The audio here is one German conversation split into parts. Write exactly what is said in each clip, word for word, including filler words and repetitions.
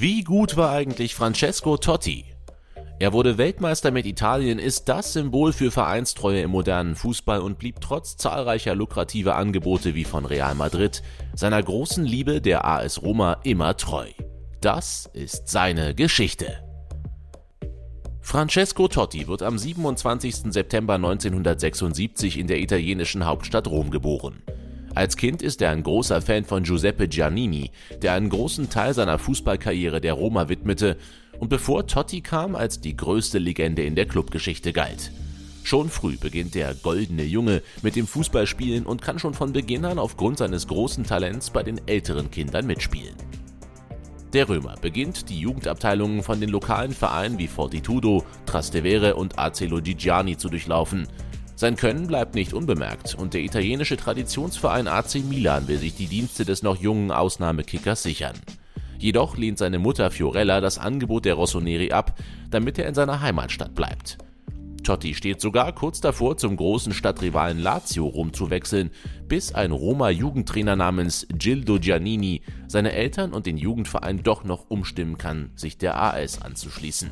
Wie gut war eigentlich Francesco Totti? Er wurde Weltmeister mit Italien, ist das Symbol für Vereinstreue im modernen Fußball und blieb trotz zahlreicher lukrativer Angebote wie von Real Madrid seiner großen Liebe der A S Roma immer treu. Das ist seine Geschichte. Francesco Totti wird am siebenundzwanzigsten September neunzehnhundertsechsundsiebzig in der italienischen Hauptstadt Rom geboren. Als Kind ist er ein großer Fan von Giuseppe Giannini, der einen großen Teil seiner Fußballkarriere der Roma widmete und bevor Totti kam, als die größte Legende in der Clubgeschichte galt. Schon früh beginnt der goldene Junge mit dem Fußballspielen und kann schon von Beginn an aufgrund seines großen Talents bei den älteren Kindern mitspielen. Der Römer beginnt, die Jugendabteilungen von den lokalen Vereinen wie Fortitudo, Trastevere und A C Lodigiani zu durchlaufen. Sein Können bleibt nicht unbemerkt und der italienische Traditionsverein A C Milan will sich die Dienste des noch jungen Ausnahmekickers sichern. Jedoch lehnt seine Mutter Fiorella das Angebot der Rossoneri ab, damit er in seiner Heimatstadt bleibt. Totti steht sogar kurz davor, zum großen Stadtrivalen Lazio rumzuwechseln, bis ein Roma-Jugendtrainer namens Gildo Giannini seine Eltern und den Jugendverein doch noch umstimmen kann, sich der A S anzuschließen.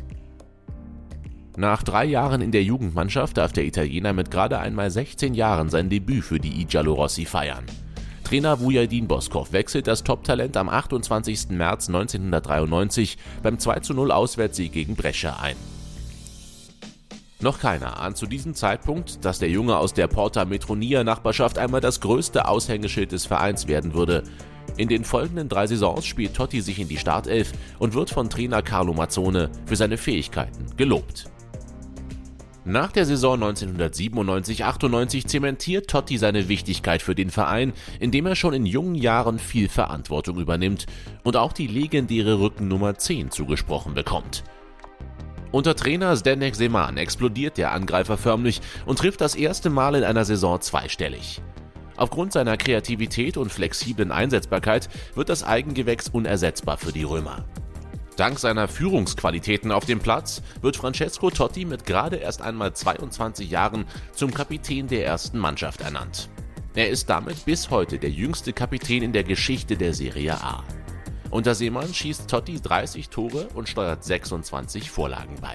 Nach drei Jahren in der Jugendmannschaft darf der Italiener mit gerade einmal sechzehn Jahren sein Debüt für die I Giallorossi feiern. Trainer Vujajdin Boskov wechselt das Top-Talent am achtundzwanzigsten März neunzehnhundertdreiundneunzig beim zwei zu null Auswärtssieg gegen Brescia ein. Noch keiner ahnt zu diesem Zeitpunkt, dass der Junge aus der Porta Metronia-Nachbarschaft einmal das größte Aushängeschild des Vereins werden würde. In den folgenden drei Saisons spielt Totti sich in die Startelf und wird von Trainer Carlo Mazzone für seine Fähigkeiten gelobt. Nach der Saison neunzehnhundertsiebenundneunzig achtundneunzig zementiert Totti seine Wichtigkeit für den Verein, indem er schon in jungen Jahren viel Verantwortung übernimmt und auch die legendäre Rückennummer zehn zugesprochen bekommt. Unter Trainer Zdeněk Zeman explodiert der Angreifer förmlich und trifft das erste Mal in einer Saison zweistellig. Aufgrund seiner Kreativität und flexiblen Einsetzbarkeit wird das Eigengewächs unersetzbar für die Römer. Dank seiner Führungsqualitäten auf dem Platz wird Francesco Totti mit gerade erst einmal zweiundzwanzig Jahren zum Kapitän der ersten Mannschaft ernannt. Er ist damit bis heute der jüngste Kapitän in der Geschichte der Serie A. Unter Zeman schießt Totti dreißig Tore und steuert sechsundzwanzig Vorlagen bei.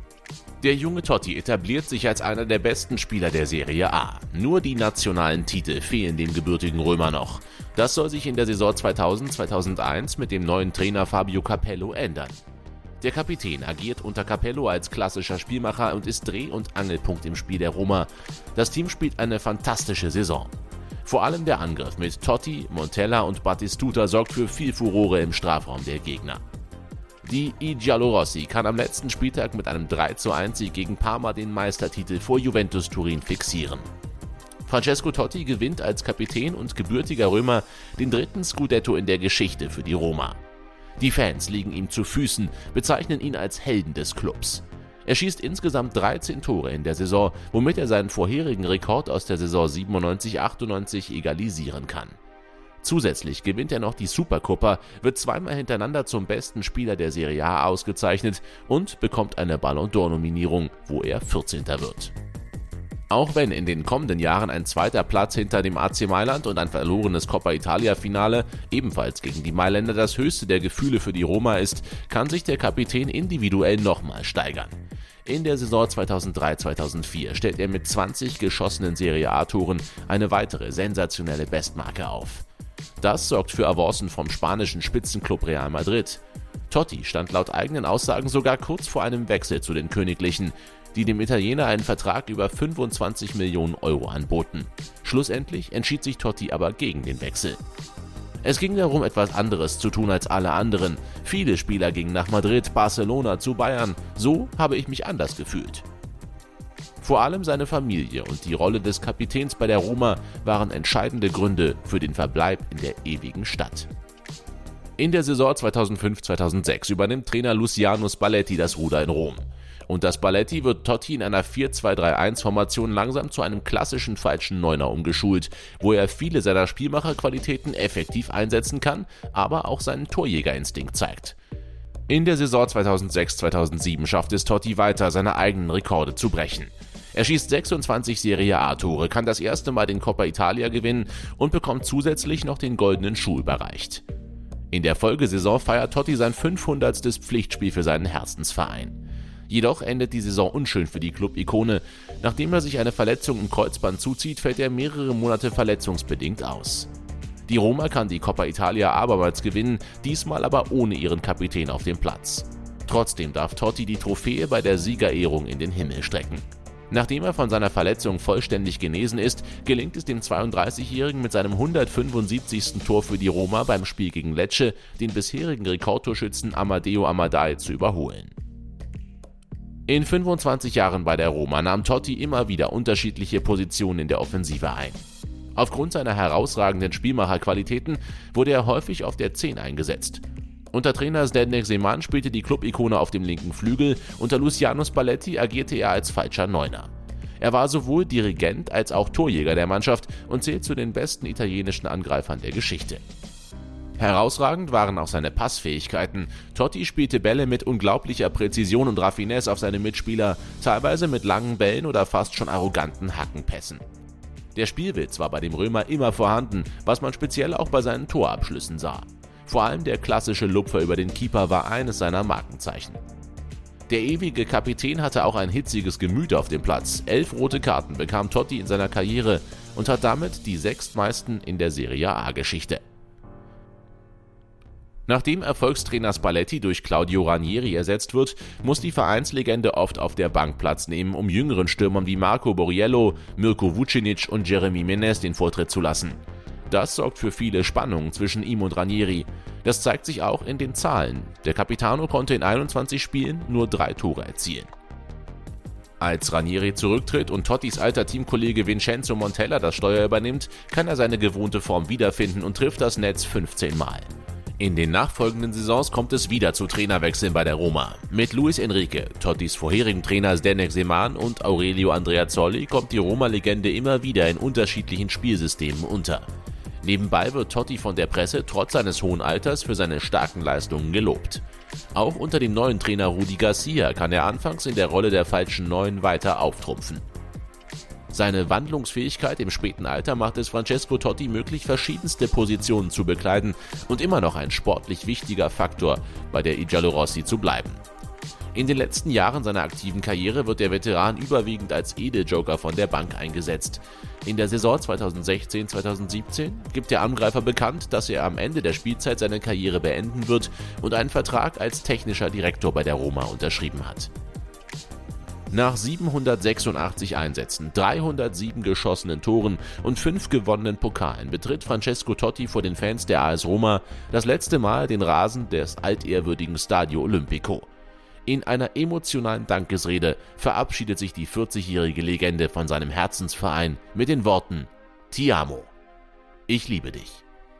Der junge Totti etabliert sich als einer der besten Spieler der Serie A. Nur die nationalen Titel fehlen dem gebürtigen Römer noch. Das soll sich in der Saison zweitausend zweitausendeins mit dem neuen Trainer Fabio Capello ändern. Der Kapitän agiert unter Capello als klassischer Spielmacher und ist Dreh- und Angelpunkt im Spiel der Roma. Das Team spielt eine fantastische Saison. Vor allem der Angriff mit Totti, Montella und Battistuta sorgt für viel Furore im Strafraum der Gegner. Die I Giallorossi kann am letzten Spieltag mit einem drei zu eins Sieg gegen Parma den Meistertitel vor Juventus Turin fixieren. Francesco Totti gewinnt als Kapitän und gebürtiger Römer den dritten Scudetto in der Geschichte für die Roma. Die Fans liegen ihm zu Füßen, bezeichnen ihn als Helden des Clubs. Er schießt insgesamt dreizehn Tore in der Saison, womit er seinen vorherigen Rekord aus der Saison siebenundneunzig achtundneunzig egalisieren kann. Zusätzlich gewinnt er noch die Supercoppa, wird zweimal hintereinander zum besten Spieler der Serie A ausgezeichnet und bekommt eine Ballon d'Or-Nominierung, wo er vierzehnter wird. Auch wenn in den kommenden Jahren ein zweiter Platz hinter dem A C Mailand und ein verlorenes Coppa Italia-Finale ebenfalls gegen die Mailänder das höchste der Gefühle für die Roma ist, kann sich der Kapitän individuell nochmal steigern. In der Saison zweitausenddrei zweitausendvier stellt er mit zwanzig geschossenen Serie A-Toren eine weitere sensationelle Bestmarke auf. Das sorgt für Avancen vom spanischen Spitzenklub Real Madrid. Totti stand laut eigenen Aussagen sogar kurz vor einem Wechsel zu den Königlichen, die dem Italiener einen Vertrag über fünfundzwanzig Millionen Euro anboten. Schlussendlich entschied sich Totti aber gegen den Wechsel. Es ging darum, etwas anderes zu tun als alle anderen. Viele Spieler gingen nach Madrid, Barcelona, zu Bayern. So habe ich mich anders gefühlt. Vor allem seine Familie und die Rolle des Kapitäns bei der Roma waren entscheidende Gründe für den Verbleib in der ewigen Stadt. In der Saison zweitausendfünf zweitausendsechs übernimmt Trainer Luciano Spalletti das Ruder in Rom. Unter Spalletti wird Totti in einer vier zwei drei eins Formation langsam zu einem klassischen falschen Neuner umgeschult, wo er viele seiner Spielmacherqualitäten effektiv einsetzen kann, aber auch seinen Torjägerinstinkt zeigt. In der Saison zweitausendsechs zweitausendsieben schafft es Totti weiter, seine eigenen Rekorde zu brechen. Er schießt sechsundzwanzig Serie A-Tore, kann das erste Mal den Coppa Italia gewinnen und bekommt zusätzlich noch den goldenen Schuh überreicht. In der Folgesaison feiert Totti sein fünfhundertstes Pflichtspiel für seinen Herzensverein. Jedoch endet die Saison unschön für die Club-Ikone. Nachdem er sich eine Verletzung im Kreuzband zuzieht, fällt er mehrere Monate verletzungsbedingt aus. Die Roma kann die Coppa Italia abermals gewinnen, diesmal aber ohne ihren Kapitän auf dem Platz. Trotzdem darf Totti die Trophäe bei der Siegerehrung in den Himmel strecken. Nachdem er von seiner Verletzung vollständig genesen ist, gelingt es dem zweiunddreißigjährigen mit seinem hundertfünfundsiebzigsten Tor für die Roma beim Spiel gegen Lecce, den bisherigen Rekordtorschützen Amadeo Amadei zu überholen. In fünfundzwanzig Jahren bei der Roma nahm Totti immer wieder unterschiedliche Positionen in der Offensive ein. Aufgrund seiner herausragenden Spielmacherqualitäten wurde er häufig auf der zehn eingesetzt. Unter Trainer Zdeněk Zeman spielte die Club-Ikone auf dem linken Flügel, unter Luciano Spalletti agierte er als falscher Neuner. Er war sowohl Dirigent als auch Torjäger der Mannschaft und zählt zu den besten italienischen Angreifern der Geschichte. Herausragend waren auch seine Passfähigkeiten. Totti spielte Bälle mit unglaublicher Präzision und Raffinesse auf seine Mitspieler, teilweise mit langen Bällen oder fast schon arroganten Hackenpässen. Der Spielwitz war bei dem Römer immer vorhanden, was man speziell auch bei seinen Torabschlüssen sah. Vor allem der klassische Lupfer über den Keeper war eines seiner Markenzeichen. Der ewige Kapitän hatte auch ein hitziges Gemüt auf dem Platz. Elf rote Karten bekam Totti in seiner Karriere und hat damit die sechstmeisten in der Serie A-Geschichte. Nachdem Erfolgstrainer Spalletti durch Claudio Ranieri ersetzt wird, muss die Vereinslegende oft auf der Bank Platz nehmen, um jüngeren Stürmern wie Marco Borriello, Mirko Vucinic und Jeremy Menez den Vortritt zu lassen. Das sorgt für viele Spannungen zwischen ihm und Ranieri. Das zeigt sich auch in den Zahlen. Der Capitano konnte in einundzwanzig Spielen nur drei Tore erzielen. Als Ranieri zurücktritt und Tottis alter Teamkollege Vincenzo Montella das Steuer übernimmt, kann er seine gewohnte Form wiederfinden und trifft das Netz fünfzehn Mal. In den nachfolgenden Saisons kommt es wieder zu Trainerwechseln bei der Roma. Mit Luis Enrique, Tottis vorherigen Trainer Zdeněk Zeman und Aurelio Andreazzoli kommt die Roma-Legende immer wieder in unterschiedlichen Spielsystemen unter. Nebenbei wird Totti von der Presse trotz seines hohen Alters für seine starken Leistungen gelobt. Auch unter dem neuen Trainer Rudi Garcia kann er anfangs in der Rolle der falschen Neun weiter auftrumpfen. Seine Wandlungsfähigkeit im späten Alter macht es Francesco Totti möglich, verschiedenste Positionen zu bekleiden und immer noch ein sportlich wichtiger Faktor bei der I Giallorossi zu bleiben. In den letzten Jahren seiner aktiven Karriere wird der Veteran überwiegend als Edeljoker von der Bank eingesetzt. In der Saison zweitausendsechzehn zweitausendsiebzehn gibt der Angreifer bekannt, dass er am Ende der Spielzeit seine Karriere beenden wird und einen Vertrag als technischer Direktor bei der Roma unterschrieben hat. Nach siebenhundertsechsundachtzig Einsätzen, dreihundertsieben geschossenen Toren und fünf gewonnenen Pokalen betritt Francesco Totti vor den Fans der A S Roma das letzte Mal den Rasen des altehrwürdigen Stadio Olimpico. In einer emotionalen Dankesrede verabschiedet sich die vierzigjährige Legende von seinem Herzensverein mit den Worten „Ti amo", ich liebe dich.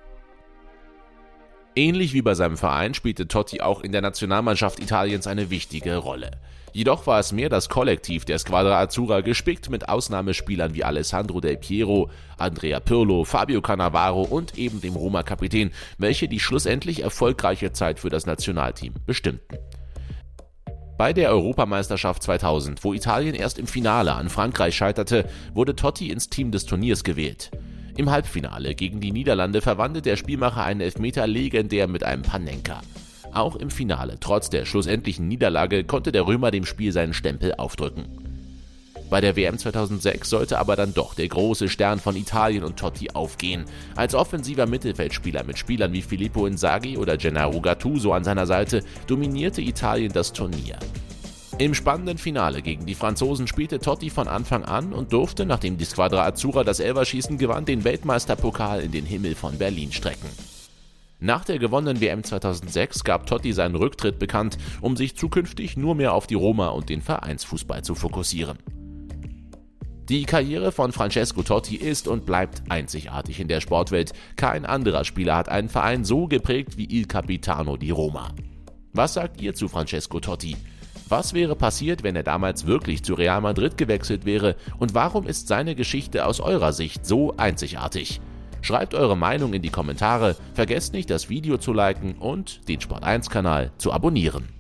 Ähnlich wie bei seinem Verein spielte Totti auch in der Nationalmannschaft Italiens eine wichtige Rolle. Jedoch war es mehr das Kollektiv der Squadra Azzurra, gespickt mit Ausnahmespielern wie Alessandro Del Piero, Andrea Pirlo, Fabio Cannavaro und eben dem Roma-Kapitän, welche die schlussendlich erfolgreiche Zeit für das Nationalteam bestimmten. Bei der Europameisterschaft zweitausend, wo Italien erst im Finale an Frankreich scheiterte, wurde Totti ins Team des Turniers gewählt. Im Halbfinale gegen die Niederlande verwandelt der Spielmacher einen Elfmeter legendär mit einem Panenka. Auch im Finale, trotz der schlussendlichen Niederlage, konnte der Römer dem Spiel seinen Stempel aufdrücken. Bei der W M zweitausendsechs sollte aber dann doch der große Stern von Italien und Totti aufgehen. Als offensiver Mittelfeldspieler mit Spielern wie Filippo Inzaghi oder Gennaro Gattuso an seiner Seite dominierte Italien das Turnier. Im spannenden Finale gegen die Franzosen spielte Totti von Anfang an und durfte, nachdem die Squadra Azzurra das Elferschießen gewann, den Weltmeisterpokal in den Himmel von Berlin strecken. Nach der gewonnenen W M zweitausendsechs gab Totti seinen Rücktritt bekannt, um sich zukünftig nur mehr auf die Roma und den Vereinsfußball zu fokussieren. Die Karriere von Francesco Totti ist und bleibt einzigartig in der Sportwelt. Kein anderer Spieler hat einen Verein so geprägt wie Il Capitano di Roma. Was sagt ihr zu Francesco Totti? Was wäre passiert, wenn er damals wirklich zu Real Madrid gewechselt wäre? Und warum ist seine Geschichte aus eurer Sicht so einzigartig? Schreibt eure Meinung in die Kommentare, vergesst nicht, das Video zu liken und den Sport eins Kanal zu abonnieren.